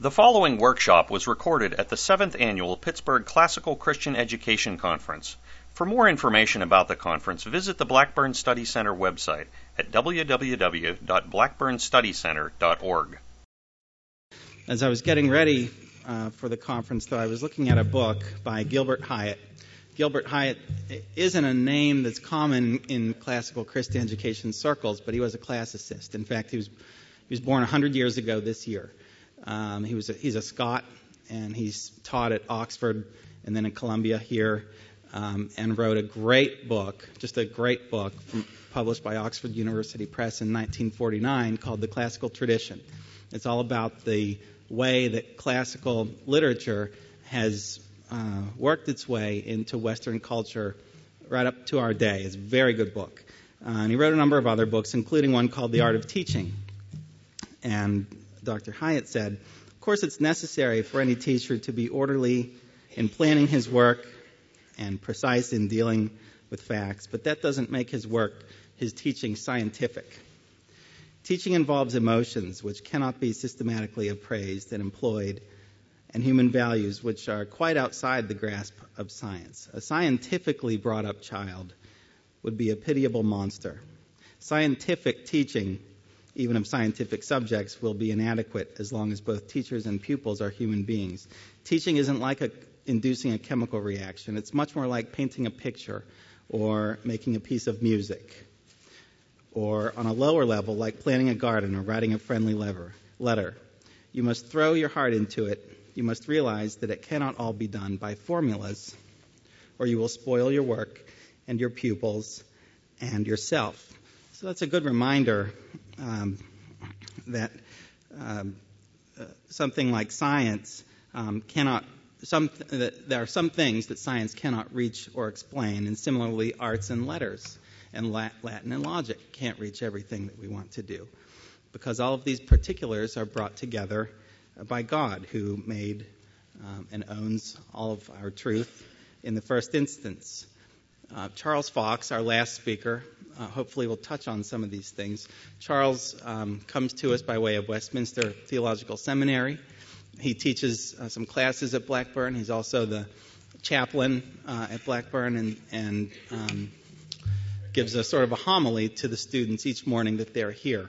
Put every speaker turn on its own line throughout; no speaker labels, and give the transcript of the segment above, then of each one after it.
The following workshop was recorded at the 7th Annual Pittsburgh Classical Christian Education Conference. For more information about the conference, visit the Blackburn Study Center website at www.blackburnstudycenter.org.
As I was getting ready for the conference, though, I was looking at a book by Gilbert Hyatt. Gilbert Hyatt isn't a name that's common in classical Christian education circles, but he was a classicist. In fact, he was born 100 years ago this year. He's a Scot, and he's taught at Oxford and then at Columbia here, and wrote a great book, published by Oxford University Press in 1949 called The Classical Tradition. It's all about the way that classical literature has worked its way into Western culture right up to our day. It's a very good book. And he wrote a number of other books, including one called The Art of Teaching. And Dr. Hyatt said, of course, it's necessary for any teacher to be orderly in planning his work and precise in dealing with facts, but that doesn't make his teaching scientific. Teaching involves emotions which cannot be systematically appraised and employed, and human values which are quite outside the grasp of science. A scientifically brought up child would be a pitiable monster. Scientific teaching, even of scientific subjects, will be inadequate as long as both teachers and pupils are human beings. Teaching isn't like inducing a chemical reaction. It's much more like painting a picture or making a piece of music. Or on a lower level, like planting a garden or writing a friendly letter. You must throw your heart into it. You must realize that it cannot all be done by formulas, or you will spoil your work and your pupils and yourself. So that's a good reminder that something like science there are some things that science cannot reach or explain, and similarly arts and letters and Latin and logic can't reach everything that we want to do, because all of these particulars are brought together by God, who made and owns all of our truth in the first instance. Charles Fox, our last speaker, hopefully will touch on some of these things. Charles comes to us by way of Westminster Theological Seminary. He teaches some classes at Blackburn. He's also the chaplain at Blackburn and gives a sort of a homily to the students each morning that they're here.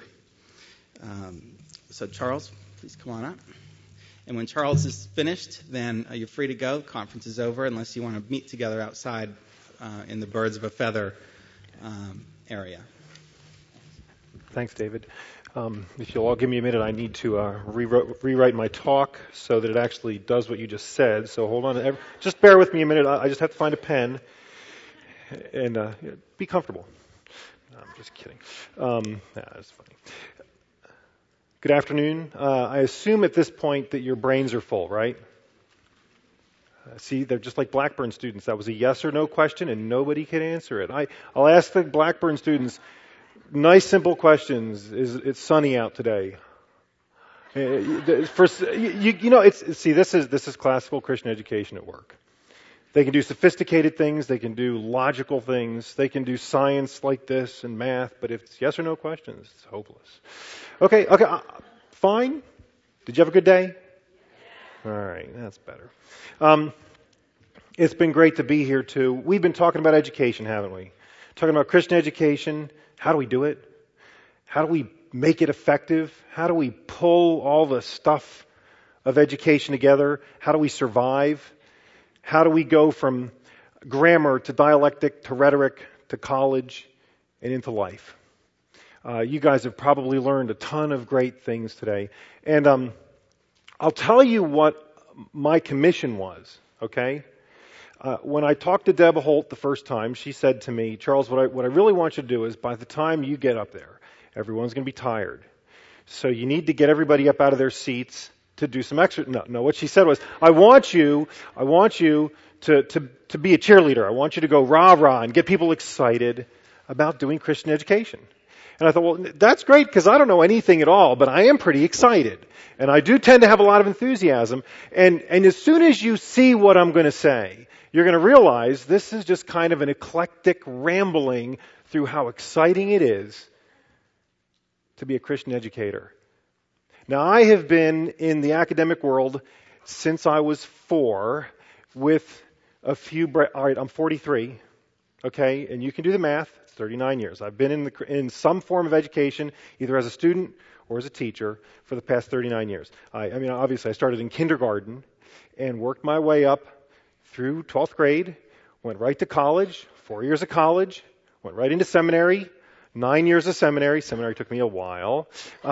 So Charles, please come on up. And when Charles is finished, then you're free to go. The conference is over unless you want to meet together outside in the Birds of a Feather area.
Thanks, David. If you'll all give me a minute, I need to rewrite my talk so that it actually does what you just said. So hold on. Just bear with me a minute. I just have to find a pen and be comfortable. No, I'm just kidding. That's funny. Good afternoon. I assume at this point that your brains are full, right? See, they're just like Blackburn students. That was a yes or no question, and nobody can answer it. I'll ask the Blackburn students nice, simple questions. It's sunny out today? This is classical Christian education at work. They can do sophisticated things. They can do logical things. They can do science like this and math. But if it's yes or no questions, it's hopeless. Okay, fine. Did you have a good day? All right, that's better. It's been great to be here, too. We've been talking about education, haven't we? Talking about Christian education. How do we do it? How do we make it effective? How do we pull all the stuff of education together? How do we survive? How do we go from grammar to dialectic to rhetoric to college and into life? You guys have probably learned a ton of great things today. And I'll tell you what my commission was, okay? When I talked to Deb Holt the first time, she said to me, Charles, what I really want you to do is by the time you get up there, everyone's going to be tired. So you need to get everybody up out of their seats to do some exercise. No, what she said was, I want you to be a cheerleader. I want you to go rah-rah and get people excited about doing Christian education. And I thought, well, that's great because I don't know anything at all, but I am pretty excited. And I do tend to have a lot of enthusiasm. And as soon as you see what I'm going to say, you're going to realize this is just kind of an eclectic rambling through how exciting it is to be a Christian educator. Now, I have been in the academic world since I was 4 with a few, all right, I'm 43, okay, and you can do the math, it's 39 years. I've been in some form of education, either as a student or as a teacher, for the past 39 years. I mean, obviously, I started in kindergarten and worked my way up through 12th grade, went right to college, 4 years of college, went right into seminary, 9 years of seminary. Seminary took me a while.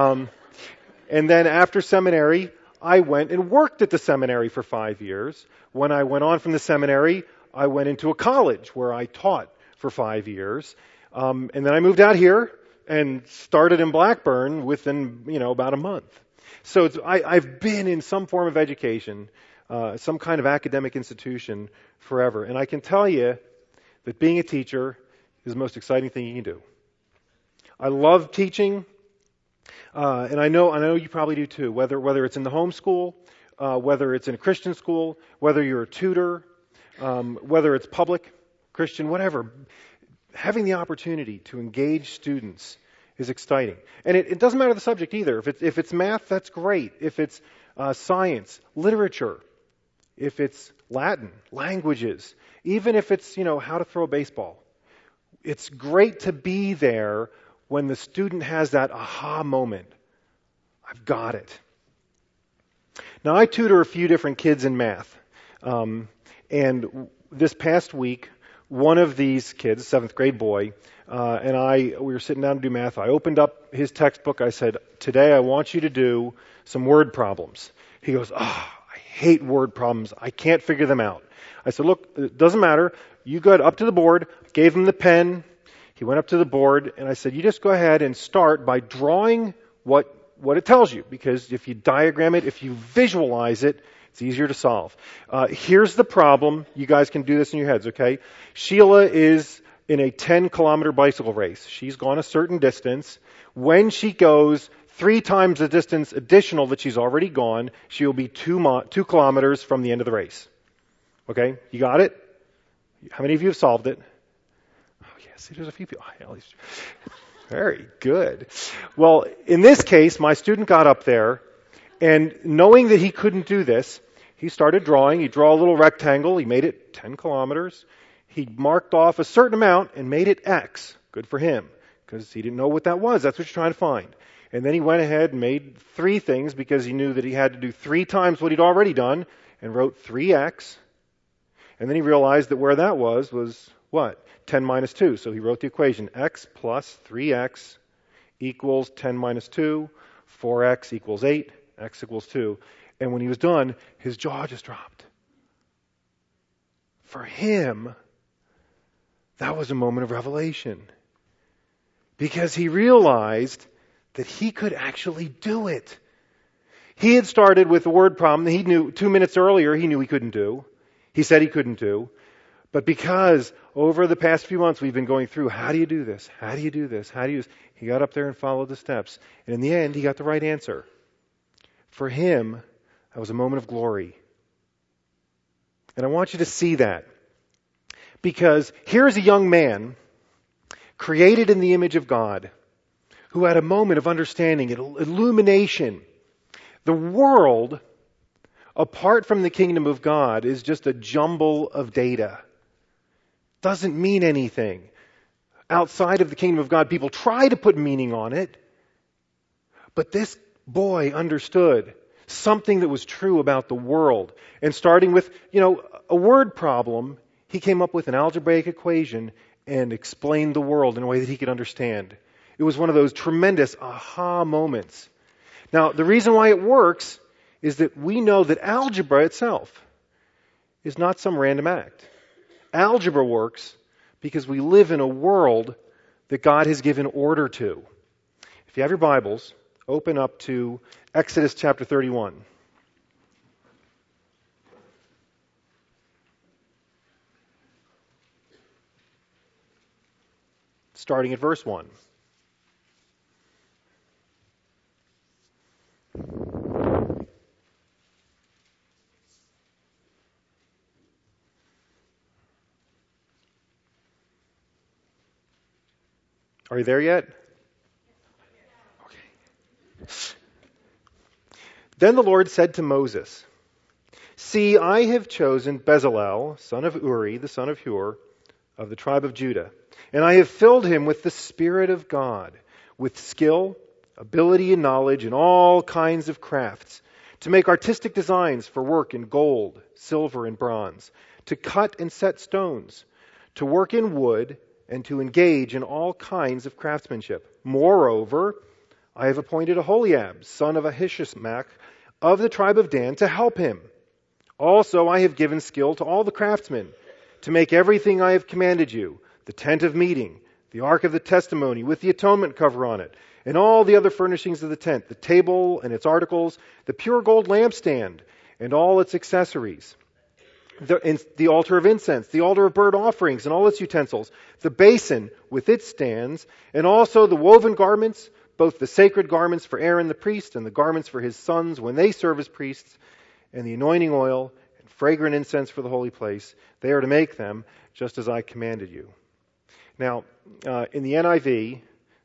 And then after seminary, I went and worked at the seminary for 5 years. When I went on from the seminary, I went into a college where I taught for 5 years. And then I moved out here and started in Blackburn within, about a month. So I've been in some form of education, some kind of academic institution forever. And I can tell you that being a teacher is the most exciting thing you can do. I love teaching. And I know you probably do too, whether it's in the homeschool, whether it's in a Christian school, whether you're a tutor, whether it's public, Christian, whatever. Having the opportunity to engage students is exciting. And it doesn't matter the subject either. If it's math, that's great. If it's science, literature, if it's Latin, languages, even if it's, how to throw a baseball. It's great to be there when the student has that aha moment. I've got it. Now, I tutor a few different kids in math. And this past week, one of these kids, a 7th grade boy, we were sitting down to do math. I opened up his textbook. I said, today I want you to do some word problems. He goes, I hate word problems. I can't figure them out. I said, look, it doesn't matter. You go up to the board, gave him the pen. He went up to the board, and I said, you just go ahead and start by drawing what it tells you, because if you diagram it, if you visualize it, it's easier to solve. Here's the problem. You guys can do this in your heads, okay? Sheila is in a 10-kilometer bicycle race. She's gone a certain distance. When she goes 3 times the distance additional that she's already gone, she will be 2 kilometers from the end of the race. Okay? You got it? How many of you have solved it? See, there's a few people. Very good. Well, in this case, my student got up there, and knowing that he couldn't do this, he started drawing. He drew a little rectangle. He made it 10 kilometers. He marked off a certain amount and made it X. Good for him, because he didn't know what that was. That's what you're trying to find. And then he went ahead and made 3 things, because he knew that he had to do 3 times what he'd already done, and wrote 3X. And then he realized that where that was what? 10 minus 2. So he wrote the equation, x plus 3x equals 10 minus 2, 4x equals 8, x equals 2. And when he was done, his jaw just dropped. For him, that was a moment of revelation. Because he realized that he could actually do it. He had started with a word problem that he knew 2 minutes earlier he knew he couldn't do. He said he couldn't do. But because over the past few months we've been going through, how do you do this? How do you do this? How do you... He got up there and followed the steps. And in the end, he got the right answer. For him, that was a moment of glory. And I want you to see that. Because here's a young man, created in the image of God, who had a moment of understanding, illumination. The world, apart from the kingdom of God, is just a jumble of data. Doesn't mean anything. Outside of the kingdom of God, people try to put meaning on it. But this boy understood something that was true about the world. And starting with, a word problem, he came up with an algebraic equation and explained the world in a way that he could understand. It was one of those tremendous aha moments. Now, the reason why it works is that we know that algebra itself is not some random act. Algebra works because we live in a world that God has given order to. If you have your Bibles, open up to Exodus chapter 31. Starting at verse 1. Are you there yet? Okay. Then the Lord said to Moses, "See, I have chosen Bezalel, son of Uri, the son of Hur, of the tribe of Judah, and I have filled him with the Spirit of God, with skill, ability, and knowledge in all kinds of crafts, to make artistic designs for work in gold, silver, and bronze, to cut and set stones, to work in wood, and to engage in all kinds of craftsmanship. Moreover, I have appointed Aholiab, son of Ahisamach, of the tribe of Dan, to help him. Also I have given skill to all the craftsmen, to make everything I have commanded you, the tent of meeting, the ark of the testimony with the atonement cover on it, and all the other furnishings of the tent, the table and its articles, the pure gold lampstand, and all its accessories, the altar of incense, the altar of burnt offerings and all its utensils, the basin with its stands, and also the woven garments, both the sacred garments for Aaron the priest and the garments for his sons when they serve as priests, and the anointing oil and fragrant incense for the holy place. They are to make them just as I commanded you." Now, in the NIV,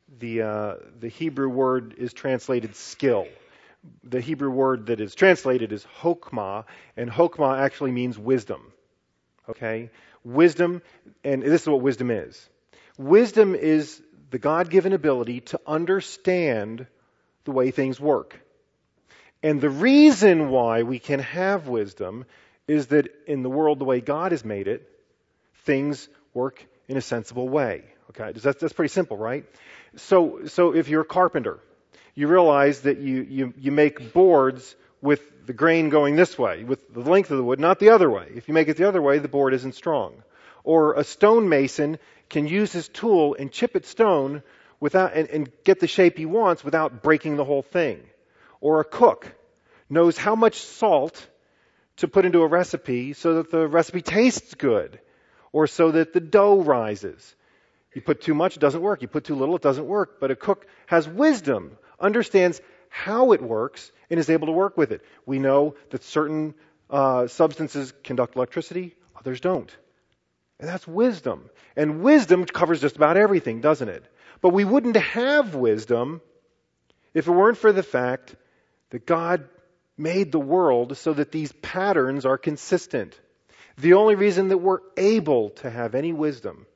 the Hebrew word is translated skill. The Hebrew word that is translated is chokmah, and chokmah actually means wisdom. Okay? Wisdom, and this is what wisdom is. Wisdom is the God-given ability to understand the way things work. And the reason why we can have wisdom is that in the world the way God has made it, things work in a sensible way. Okay, that's pretty simple, right? So if you're a carpenter, you realize that you make boards with the grain going this way, with the length of the wood, not the other way. If you make it the other way, the board isn't strong. Or a stonemason can use his tool and chip at stone without and get the shape he wants without breaking the whole thing. Or a cook knows how much salt to put into a recipe so that the recipe tastes good, or so that the dough rises. You put too much, it doesn't work. You put too little, it doesn't work. But a cook has wisdom, understands how it works, and is able to work with it. We know that certain substances conduct electricity, others don't. And that's wisdom. And wisdom covers just about everything, doesn't it? But we wouldn't have wisdom if it weren't for the fact that God made the world so that these patterns are consistent. The only reason that we're able to have any wisdom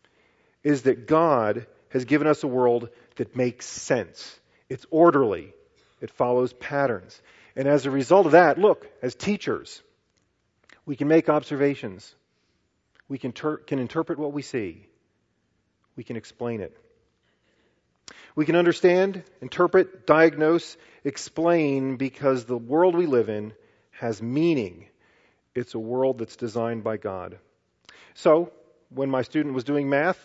is that God has given us a world that makes sense. It's orderly. It follows patterns. And as a result of that, look, as teachers, we can make observations. We can interpret what we see. We can explain it. We can understand, interpret, diagnose, explain, because the world we live in has meaning. It's a world that's designed by God. So, when my student was doing math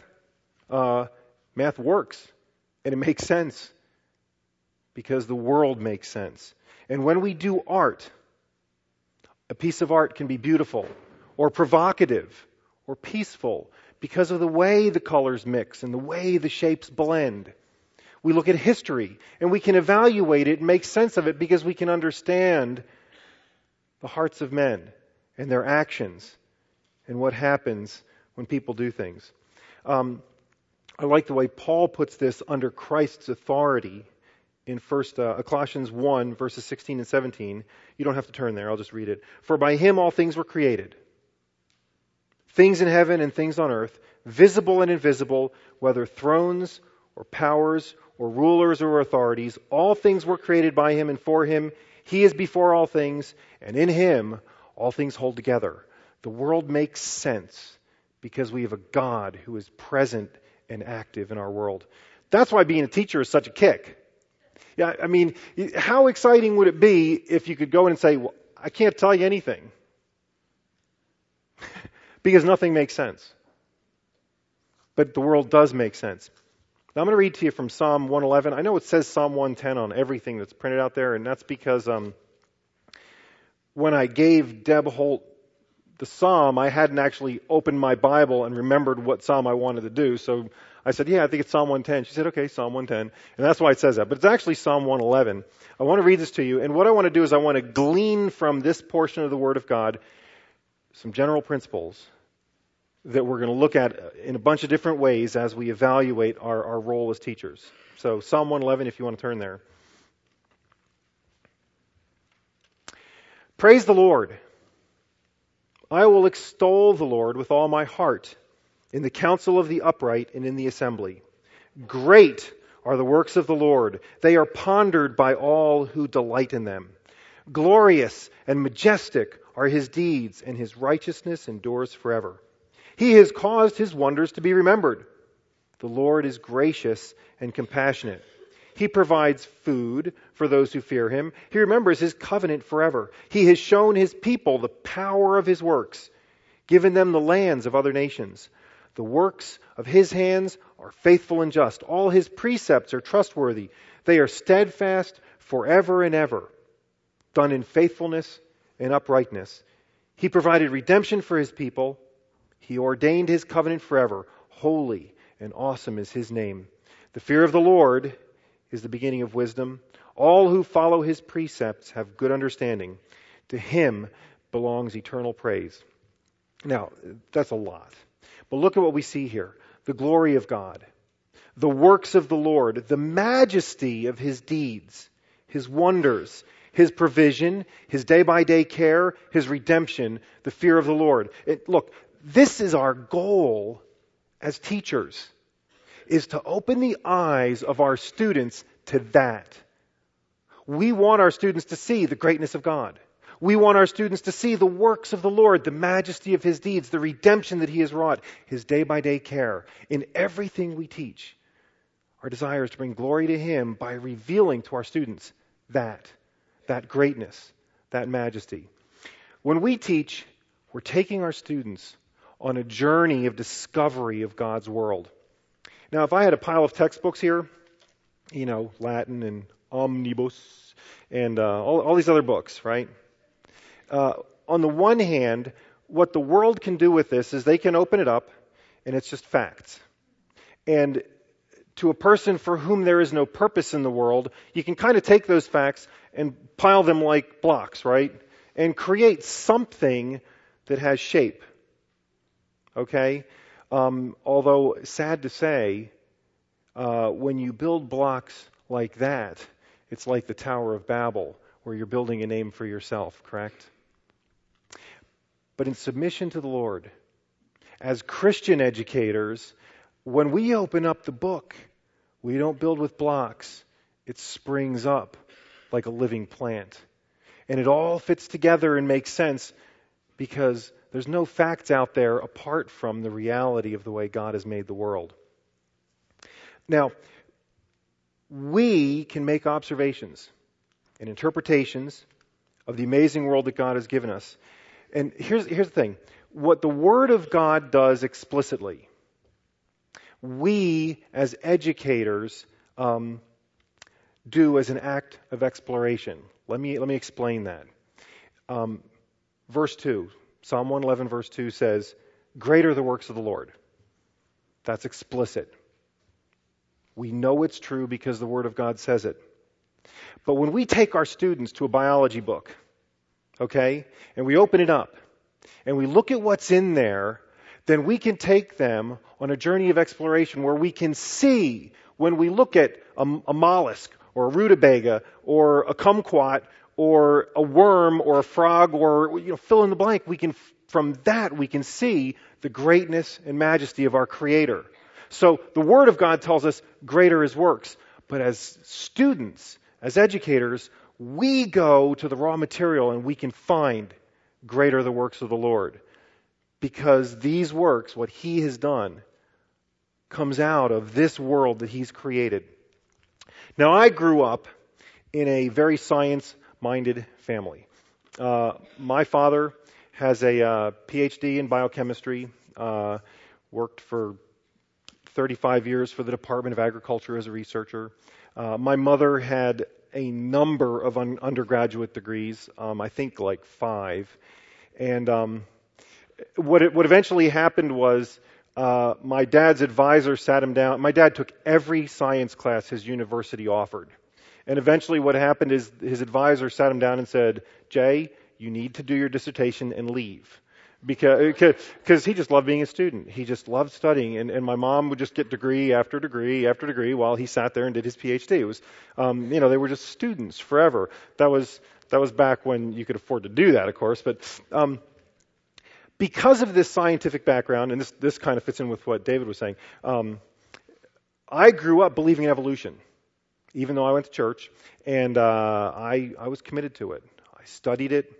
works, and it makes sense, because the world makes sense. And when we do art, a piece of art can be beautiful, or provocative, or peaceful, because of the way the colors mix and the way the shapes blend. We look at history, and we can evaluate it and make sense of it because we can understand the hearts of men and their actions and what happens when people do things. I like the way Paul puts this under Christ's authority in Colossians 1, verses 16 and 17. You don't have to turn there, I'll just read it. "For by him all things were created, things in heaven and things on earth, visible and invisible, whether thrones or powers or rulers or authorities, all things were created by him and for him. He is before all things, and in him all things hold together." The world makes sense because we have a God who is present and active in our world. That's why being a teacher is such a kick. Yeah, I mean, how exciting would it be if you could go in and say, "Well, I can't tell you anything," because nothing makes sense. But the world does make sense. Now I'm going to read to you from Psalm 111. I know it says Psalm 110 on everything that's printed out there, and that's because when I gave Deb Holt the psalm, I hadn't actually opened my Bible and remembered what psalm I wanted to do. So I said, "Yeah, I think it's Psalm 110. She said, "Okay, Psalm 110. And that's why it says that. But it's actually Psalm 111. I want to read this to you. And what I want to do is I want to glean from this portion of the Word of God some general principles that we're going to look at in a bunch of different ways as we evaluate our role as teachers. So Psalm 111, if you want to turn there. Praise the Lord. I will extol the Lord with all my heart in the council of the upright and in the assembly. Great are the works of the Lord. They are pondered by all who delight in them. Glorious and majestic are his deeds, and his righteousness endures forever. He has caused his wonders to be remembered. The Lord is gracious and compassionate. He provides food for those who fear him. He remembers his covenant forever. He has shown his people the power of his works, given them the lands of other nations. The works of his hands are faithful and just. All his precepts are trustworthy. They are steadfast forever and ever, done in faithfulness and uprightness. He provided redemption for his people. He ordained his covenant forever. Holy and awesome is his name. The fear of the Lord is the beginning of wisdom. All who follow his precepts have good understanding. To him belongs eternal praise. Now, that's a lot. But look at what we see here. The glory of God, the works of the Lord, the majesty of his deeds, his wonders, his provision, his day-by-day care, his redemption, the fear of the Lord. Look, this is our goal as teachers, is to open the eyes of our students to that. We want our students to see the greatness of God. We want our students to see the works of the Lord, the majesty of his deeds, the redemption that he has wrought, his day-by-day care. In everything we teach, our desire is to bring glory to him by revealing to our students that greatness, that majesty. When we teach, we're taking our students on a journey of discovery of God's world. Now, if I had a pile of textbooks here, Latin and Omnibus and all these other books, right? On the one hand, what the world can do with this is they can open it up and it's just facts. And to a person for whom there is no purpose in the world, you can kind of take those facts and pile them like blocks, right? And create something that has shape. Okay? Although, sad to say, when you build blocks like that, it's like the Tower of Babel, where you're building a name for yourself, correct? But in submission to the Lord, as Christian educators, when we open up the book, we don't build with blocks. It springs up like a living plant. And it all fits together and makes sense because there's no facts out there apart from the reality of the way God has made the world. Now, we can make observations and interpretations of the amazing world that God has given us. And here's the thing. What the Word of God does explicitly, we as educators do as an act of exploration. Let me explain that. Verse 2, Psalm 111 verse 2 says, "Great are the works of the Lord." That's explicit. We know it's true because the Word of God says it. But when we take our students to a biology book, okay, and we open it up, and we look at what's in there, then we can take them on a journey of exploration where we can see, when we look at a mollusk, or a rutabaga, or a kumquat, or a worm, or a frog, or fill in the blank, from that we can see the greatness and majesty of our Creator. So the Word of God tells us greater His works. But as students, as educators, we go to the raw material and we can find greater the works of the Lord. Because these works, what He has done, comes out of this world that He's created. Now, I grew up in a very science-minded family. My father has a PhD in biochemistry, worked for 35 years for the Department of Agriculture as a researcher. My mother had a number of undergraduate degrees, I think like 5. And what eventually happened was my dad's advisor sat him down. My dad took every science class his university offered. And eventually what happened is his advisor sat him down and said, "Jay, you need to do your dissertation and leave. because he just loved being a student. He just loved studying, and my mom would just get degree after degree after degree while he sat there and did his PhD. It was, they were just students forever. That was back when you could afford to do that, of course. But because of this scientific background, and this kind of fits in with what David was saying, I grew up believing in evolution, even though I went to church, and I was committed to it. I studied it.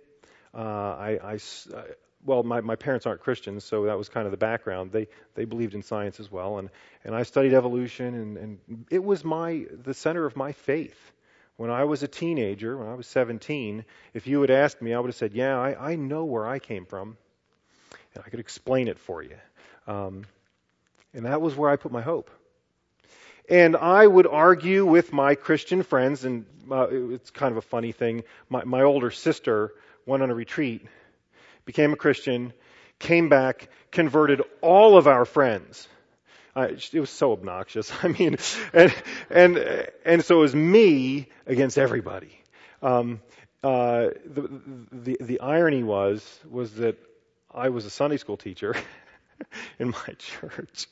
Well, my parents aren't Christians, so that was kind of the background. They believed in science as well, and I studied evolution, and it was the center of my faith. When I was a teenager, when I was 17, if you had asked me, I would have said, yeah, I know where I came from, and I could explain it for you. And that was where I put my hope. And I would argue with my Christian friends, and it's kind of a funny thing. My older sister went on a retreat, became a Christian, came back, converted all of our friends. It was so obnoxious. I mean, and so it was me against everybody. The irony was that I was a Sunday school teacher in my church.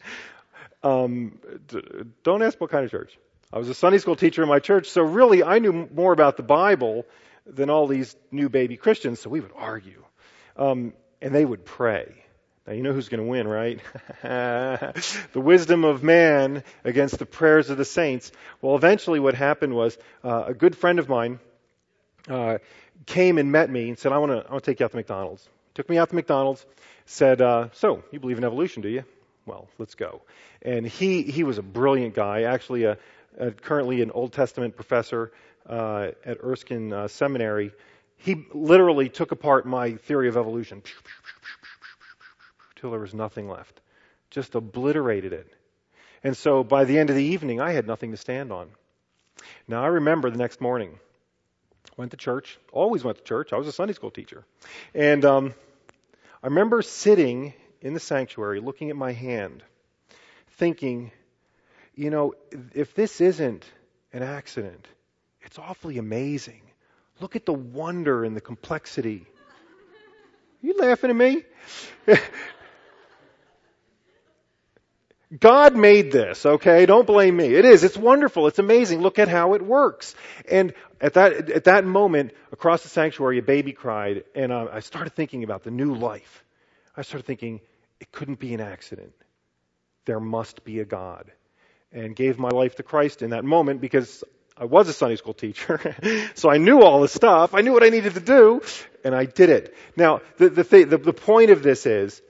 Don't ask what kind of church. I was a Sunday school teacher in my church, so really I knew more about the Bible than all these new baby Christians, so we would argue. And they would pray. Now, you know who's going to win, right? The wisdom of man against the prayers of the saints. Well, eventually what happened was a good friend of mine came and met me and said, I want to take you out to McDonald's. Took me out to McDonald's, said, so, you believe in evolution, do you? Well, let's go. And he was a brilliant guy, actually currently an Old Testament professor at Erskine Seminary. He literally took apart my theory of evolution till there was nothing left. Just obliterated it. And so by the end of the evening, I had nothing to stand on. Now, I remember the next morning, went to church, always went to church. I was a Sunday school teacher. And I remember sitting in the sanctuary, looking at my hand, thinking, if this isn't an accident, it's awfully amazing. Look at the wonder and the complexity. Are you laughing at me? God made this, okay? Don't blame me. It is. It's wonderful. It's amazing. Look at how it works. And at that moment, across the sanctuary, a baby cried, and I started thinking about the new life. I started thinking, it couldn't be an accident. There must be a God. And gave my life to Christ in that moment because I was a Sunday school teacher, so I knew all the stuff. I knew what I needed to do, and I did it. Now, the point of this is,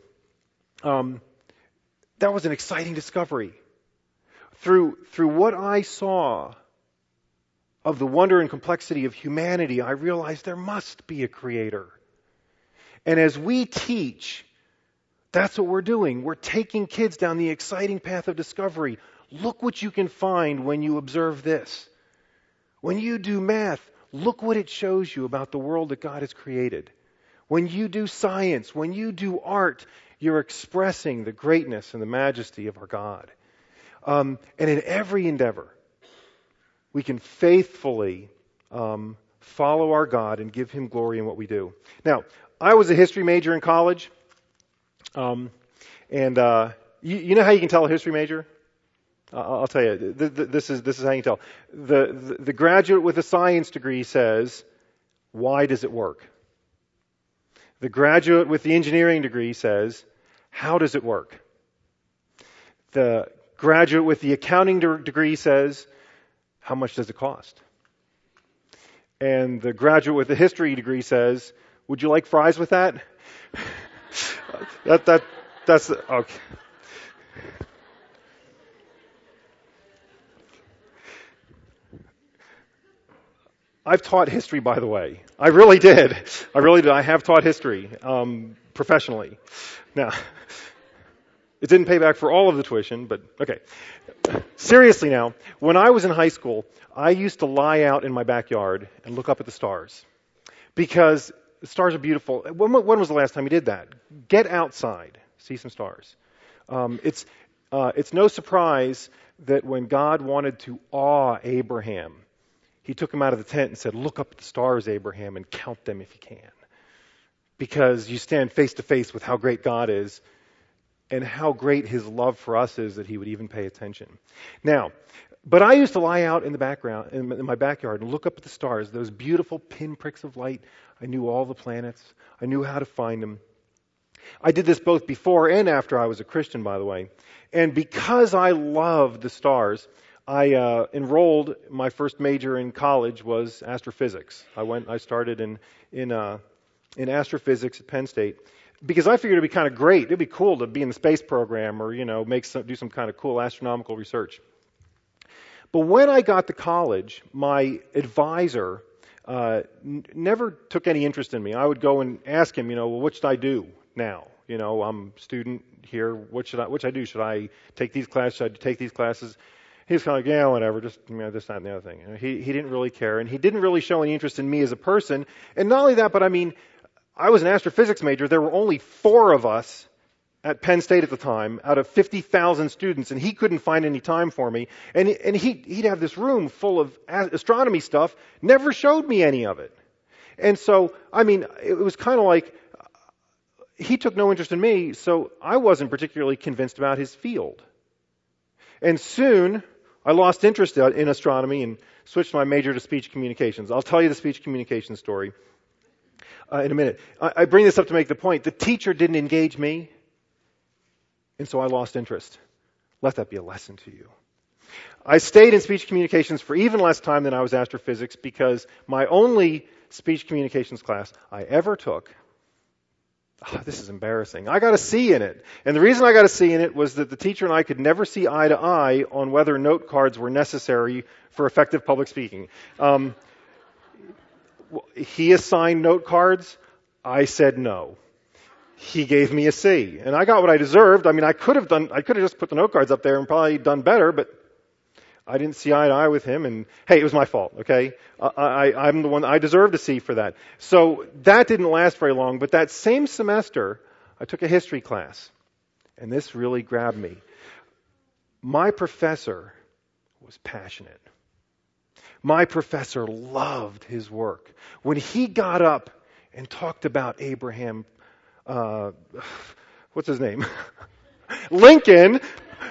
that was an exciting discovery. Through what I saw of the wonder and complexity of humanity, I realized there must be a creator. And as we teach, that's what we're doing. We're taking kids down the exciting path of discovery. Look what you can find when you observe this. When you do math, look what it shows you about the world that God has created. When you do science, when you do art, you're expressing the greatness and the majesty of our God. And in every endeavor, we can faithfully follow our God and give Him glory in what we do. Now, I was a history major in college. You know how you can tell a history major? I'll tell you. This is how you can tell. The graduate with a science degree says, "Why does it work?" The graduate with the engineering degree says, "How does it work?" The graduate with the accounting degree says, "How much does it cost?" And the graduate with the history degree says, "Would you like fries with that?" That's okay. I've taught history, by the way. I really did. I have taught history professionally. Now, it didn't pay back for all of the tuition, but okay. Seriously now, when I was in high school, I used to lie out in my backyard and look up at the stars. Because the stars are beautiful. When was the last time you did that? Get outside. See some stars. It's no surprise that when God wanted to awe Abraham, He took him out of the tent and said, "Look up at the stars, Abraham, and count them if you can." because you stand face to face with how great God is and how great his love for us is that he would even pay attention. Now, but I used to lie out in the background, in my backyard, and look up at the stars, those beautiful pinpricks of light. I knew all the planets. I knew how to find them. I did this both before and after I was a Christian, by the way. And because I loved the stars, I enrolled. My first major in college was astrophysics. I started in astrophysics at Penn State because I figured it'd be kind of great. It'd be cool to be in the space program or do some kind of cool astronomical research. But when I got to college, my advisor never took any interest in me. I would go and ask him, well, what should I do now? I'm a student here. What should I do? Should I take these classes? Should I take these classes? He was kind of like, yeah, whatever, just this, that, and the other thing. He didn't really care, and he didn't really show any interest in me as a person. And not only that, but I was an astrophysics major. There were only 4 of us at Penn State at the time, out of 50,000 students, and he couldn't find any time for me. And he'd have this room full of astronomy stuff, never showed me any of it. And so, it was kind of like he took no interest in me, so I wasn't particularly convinced about his field. And soon, I lost interest in astronomy and switched my major to speech communications. I'll tell you the speech communications story in a minute. I bring this up to make the point. The teacher didn't engage me, and so I lost interest. Let that be a lesson to you. I stayed in speech communications for even less time than I was astrophysics because my only speech communications class I ever took, this is embarrassing, I got a C in it. And the reason I got a C in it was that the teacher and I could never see eye to eye on whether note cards were necessary for effective public speaking. He assigned note cards. I said no. He gave me a C, and I got what I deserved. I could have just put the note cards up there and probably done better, but I didn't see eye to eye with him, and hey, it was my fault, okay? I'm the one, I deserved a C for that. So that didn't last very long, but that same semester, I took a history class, and this really grabbed me. My professor was passionate. My professor loved his work. When he got up and talked about Abraham, what's his name? Lincoln.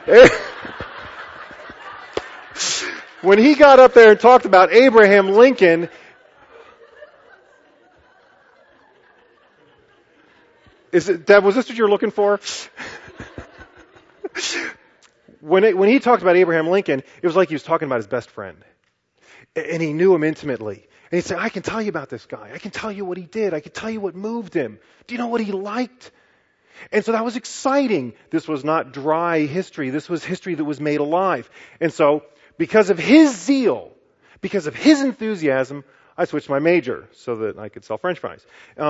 When he got up there and talked about Abraham Lincoln, Deb, was this what you're looking for? When he talked about Abraham Lincoln, it was like he was talking about his best friend. And he knew him intimately. And he'd say, I can tell you about this guy. I can tell you what he did. I can tell you what moved him. Do you know what he liked? And so that was exciting. This was not dry history. This was history that was made alive. And so, because of his zeal, because of his enthusiasm, I switched my major so that I could sell French fries.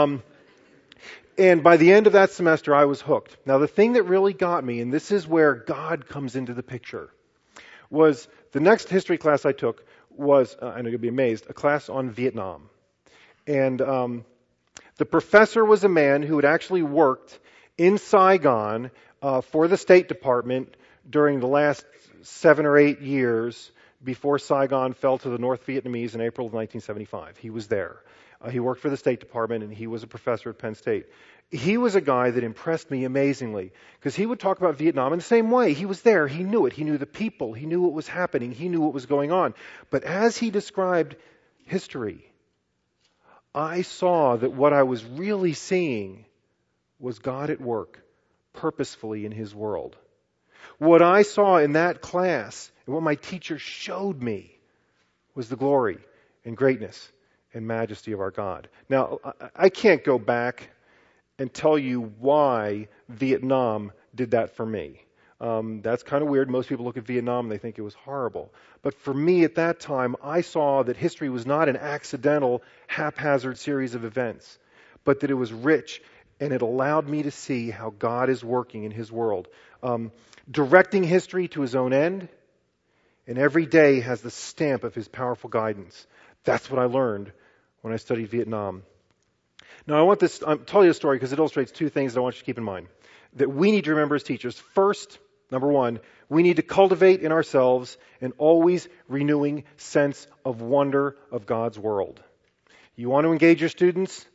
And by the end of that semester, I was hooked. Now, the thing that really got me, and this is where God comes into the picture, was the next history class I took was, I know you'll be amazed, a class on Vietnam. And the professor was a man who had actually worked in Saigon for the State Department during the last 7 or 8 years before Saigon fell to the North Vietnamese in April of 1975. He was there. He worked for the State Department, and he was a professor at Penn State. He was a guy that impressed me amazingly because he would talk about Vietnam in the same way. He was there. He knew it. He knew the people. He knew what was happening. He knew what was going on. But as he described history, I saw that what I was really seeing was God at work purposefully in his world. What I saw in that class and what my teacher showed me was the glory and greatness and majesty of our God. Now, I can't go back and tell you why Vietnam did that for me. That's kind of weird. Most people look at Vietnam and they think it was horrible. But for me at that time, I saw that history was not an accidental, haphazard series of events, but that it was rich, and it allowed me to see how God is working in his world, directing history to his own end, and every day has the stamp of his powerful guidance. That's what I learned when I studied Vietnam. Now, I'll tell you a story because it illustrates 2 things that I want you to keep in mind that we need to remember as teachers. First, number 1, we need to cultivate in ourselves an always renewing sense of wonder of God's world. You want to engage your students?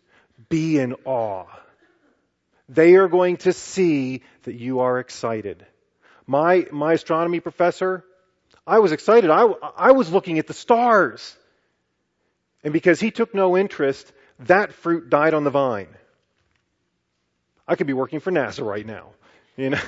be in awe. They are going to see that you are excited. My astronomy professor, I was excited. I was looking at the stars. And because he took no interest, that fruit died on the vine. I could be working for NASA right now, you know.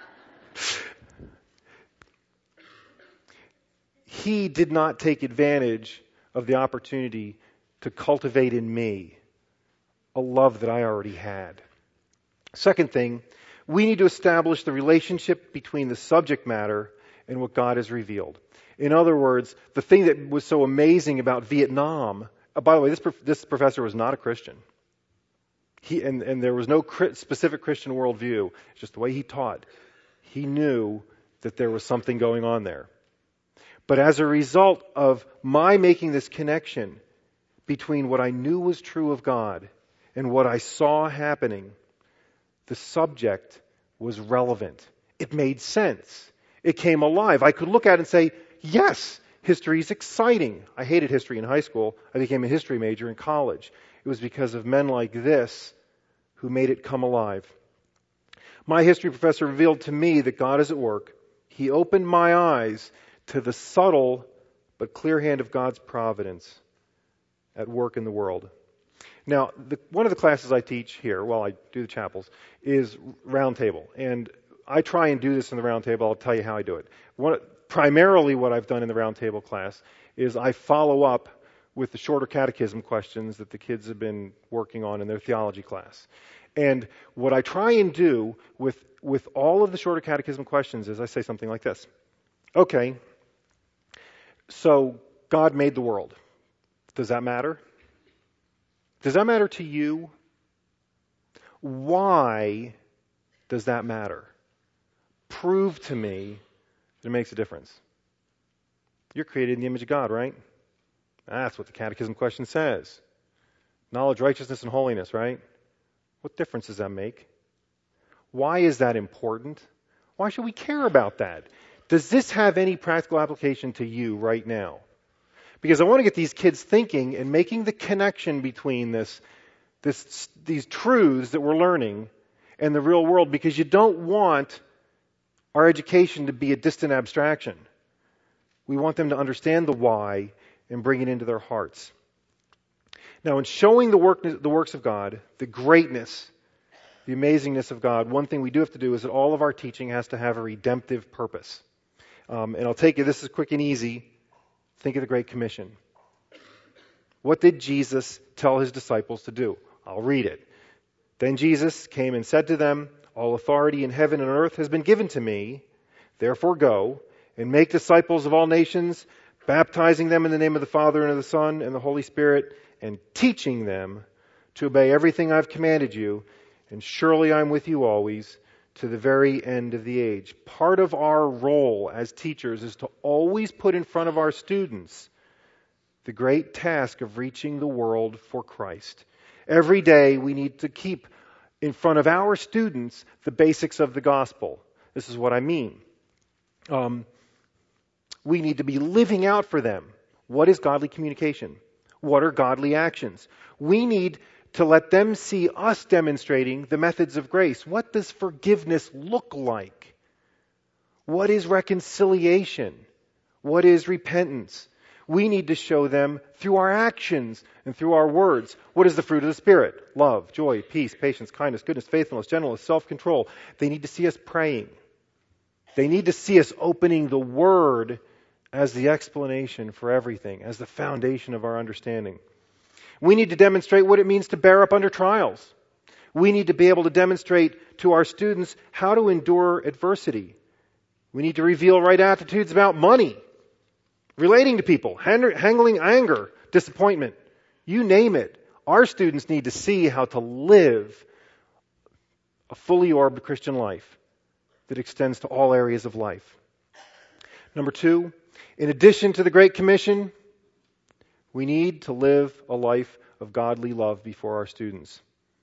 He did not take advantage of the opportunity to cultivate in me a love that I already had. Second thing, we need to establish the relationship between the subject matter and what God has revealed. In other words, the thing that was so amazing about Vietnam, by the way, this professor was not a Christian. And there was no specific Christian worldview. It's just the way he taught. He knew that there was something going on there. But as a result of my making this connection between what I knew was true of God and what I saw happening, the subject was relevant. It made sense. It came alive. I could look at it and say, yes, history is exciting. I hated history in high school. I became a history major in college. It was because of men like this who made it come alive. My history professor revealed to me that God is at work. He opened my eyes to the subtle but clear hand of God's providence at work in the world. Now, one of the classes I teach here, while I do the chapels, is Roundtable. And I try and do this in the Roundtable. I'll tell you how I do it. Primarily what I've done in the Roundtable class is I follow up with the shorter catechism questions that the kids have been working on in their theology class. And what I try and do with all of the shorter catechism questions is I say something like this. Okay, so God made the world. Does that matter? Does that matter to you? Why does that matter? Prove to me that it makes a difference. You're created in the image of God, right? That's what the catechism question says. Knowledge, righteousness, and holiness, right? What difference does that make? Why is that important? Why should we care about that? Does this have any practical application to you right now? Because I want to get these kids thinking and making the connection between these truths that we're learning and the real world, because you don't want our education to be a distant abstraction. We want them to understand the why and bring it into their hearts. Now, in showing the works of God, the greatness, the amazingness of God, one thing we do have to do is that all of our teaching has to have a redemptive purpose. And I'll take you, this is quick and easy. Think of the Great Commission. What did Jesus tell his disciples to do? I'll read it. Then Jesus came and said to them, all authority in heaven and earth has been given to me. Therefore go and make disciples of all nations, baptizing them in the name of the Father and of the Son and the Holy Spirit, and teaching them to obey everything I've commanded you. And surely I'm with you always, to the very end of the age. Part of our role as teachers is to always put in front of our students the great task of reaching the world for Christ. Every day we need to keep in front of our students the basics of the gospel. This is what I mean. We need to be living out for them. What is godly communication? What are godly actions? We need to let them see us demonstrating the methods of grace. What does forgiveness look like? What is reconciliation? What is repentance? We need to show them through our actions and through our words. What is the fruit of the Spirit? Love, joy, peace, patience, kindness, goodness, faithfulness, gentleness, self-control. They need to see us praying. They need to see us opening the Word as the explanation for everything, as the foundation of our understanding. We need to demonstrate what it means to bear up under trials. We need to be able to demonstrate to our students how to endure adversity. We need to reveal right attitudes about money, relating to people, handling anger, disappointment. You name it. Our students need to see how to live a fully orbed Christian life that extends to all areas of life. Number 2, in addition to the Great Commission, we need to live a life of godly love before our students.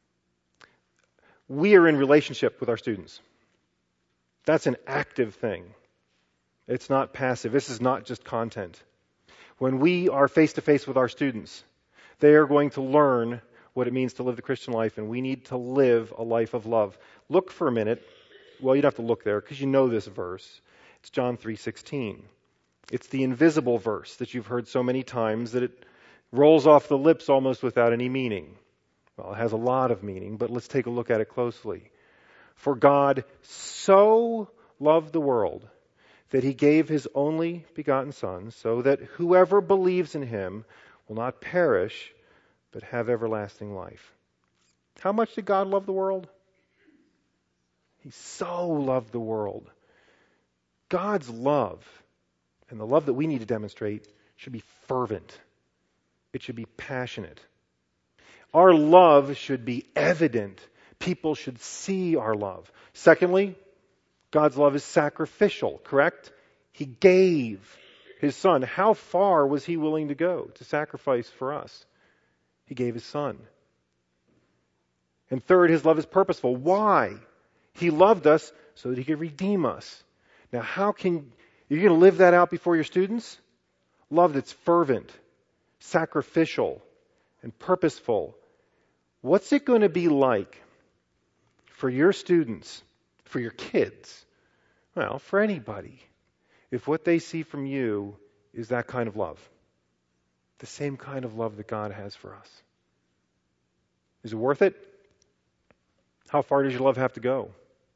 We are in relationship with our students. That's an active thing. It's not passive. This is not just content. When we are face to face with our students, they are going to learn what it means to live the Christian life, and we need to live a life of love. Look for a minute. Well, you don't have to look there because you know this verse. It's John 3:16. It's the invisible verse that you've heard so many times that it rolls off the lips almost without any meaning. Well, it has a lot of meaning, but let's take a look at it closely. For God so loved the world that he gave his only begotten Son, so that whoever believes in him will not perish, but have everlasting life. How much did God love the world? He so loved the world. God's love, and the love that we need to demonstrate, should be fervent. It should be passionate. Our love should be evident. People should see our love. Secondly, God's love is sacrificial, correct? He gave his Son. How far was he willing to go to sacrifice for us? He gave his Son. And third, his love is purposeful. Why? He loved us so that he could redeem us. Now, you're going to live that out before your students? Love that's fervent, sacrificial, and purposeful. What's it going to be like for your students, for your kids, well, for anybody, if what they see from you is that kind of love? The same kind of love that God has for us. Is it worth it? How far does your love have to go?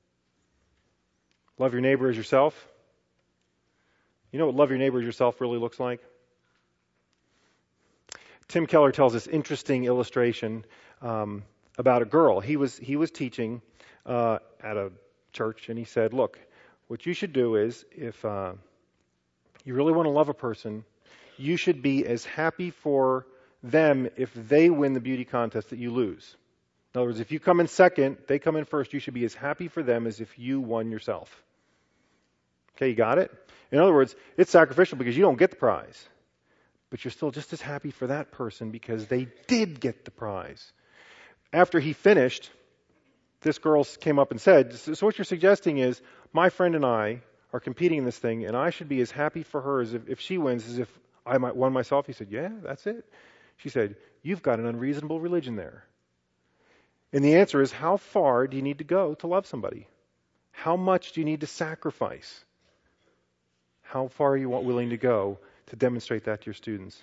Love your neighbor as yourself? You know what love your neighbor as yourself really looks like? Tim Keller tells this interesting illustration about a girl. He was teaching at a church, and he said, look, what you should do is, if you really want to love a person, you should be as happy for them if they win the beauty contest that you lose. In other words, if you come in second, they come in first, you should be as happy for them as if you won yourself. Okay, you got it? In other words, it's sacrificial because you don't get the prize. But you're still just as happy for that person because they did get the prize. After he finished, this girl came up and said, so what you're suggesting is, my friend and I are competing in this thing, and I should be as happy for her as if she wins as if I might won myself. He said, yeah, that's it. She said, you've got an unreasonable religion there. And the answer is, how far do you need to go to love somebody? How much do you need to sacrifice? How far are you willing to go to demonstrate that to your students?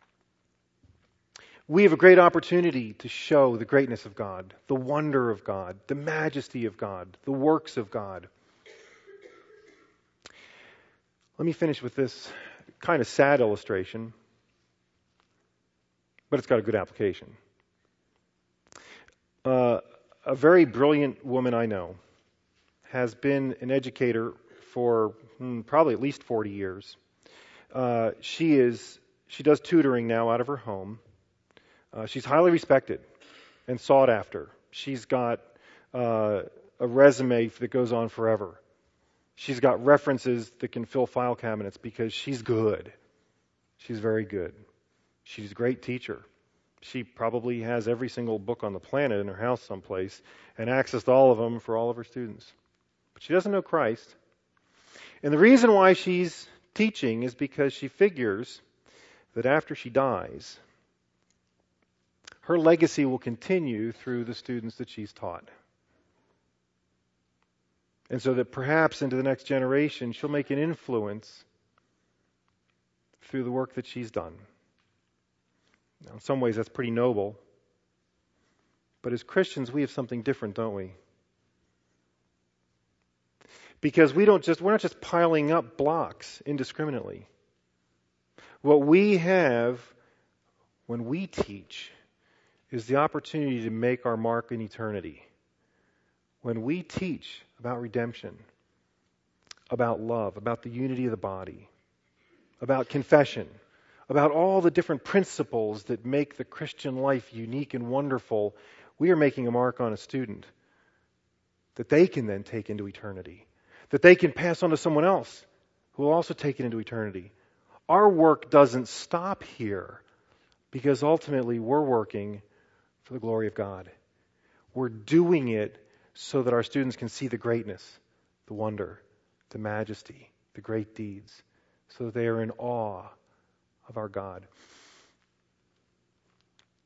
We have a great opportunity to show the greatness of God, the wonder of God, the majesty of God, the works of God. Let me finish with this kind of sad illustration, but it's got a good application. A very brilliant woman I know has been an educator for probably at least 40 years. She does tutoring now out of her home. She's highly respected and sought after. She's got a resume that goes on forever. She's got references that can fill file cabinets because she's good. She's very good. She's a great teacher. She probably has every single book on the planet in her house someplace and access to all of them for all of her students. But she doesn't know Christ. And the reason why she's teaching is because she figures that after she dies, her legacy will continue through the students that she's taught. And so that perhaps into the next generation, she'll make an influence through the work that she's done. Now, in some ways, that's pretty noble. But as Christians, we have something different, don't we? Because we're not just piling up blocks indiscriminately. What we have when we teach is the opportunity to make our mark in eternity. When we teach about redemption, about love, about the unity of the body, about confession, about all the different principles that make the Christian life unique and wonderful, we are making a mark on a student that they can then take into eternity, that they can pass on to someone else who will also take it into eternity. Our work doesn't stop here because ultimately we're working for the glory of God. We're doing it so that our students can see the greatness, the wonder, the majesty, the great deeds, so that they are in awe of our God.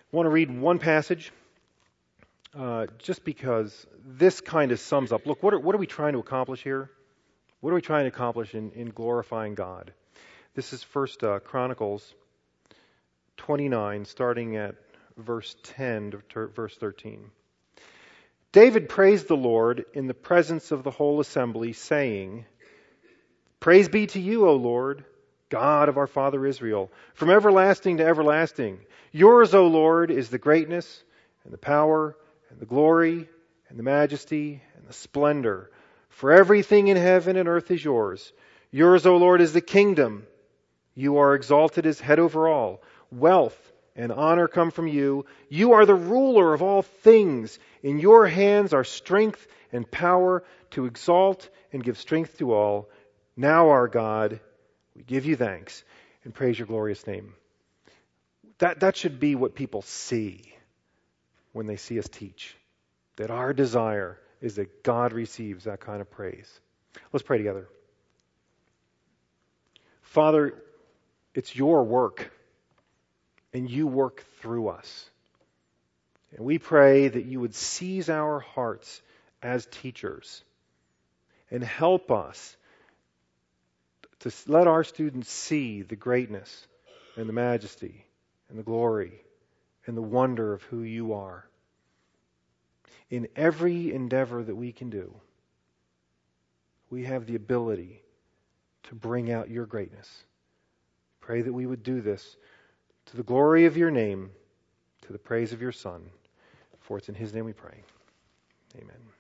I want to read one passage just because this kind of sums up. Look, what are we trying to accomplish here? What are we trying to accomplish in glorifying God? This is 1 Chronicles 29, starting at verse 10 to verse 13. David praised the Lord in the presence of the whole assembly, saying, Praise be to you, O Lord, God of our father Israel, from everlasting to everlasting. Yours, O Lord, is the greatness and the power and the glory and the majesty and the splendor. For everything in heaven and earth is yours. Yours, O Lord, is the kingdom. You are exalted as head over all. Wealth and honor come from you. You are the ruler of all things. In your hands are strength and power to exalt and give strength to all. Now, our God, we give you thanks and praise your glorious name. That should be what people see when they see us teach. That our desire is that God receives that kind of praise. Let's pray together. Father, it's your work, and you work through us. And we pray that you would seize our hearts as teachers and help us to let our students see the greatness and the majesty and the glory and the wonder of who you are. In every endeavor that we can do, we have the ability to bring out your greatness. Pray that we would do this to the glory of your name, to the praise of your Son. For it's in his name we pray. Amen.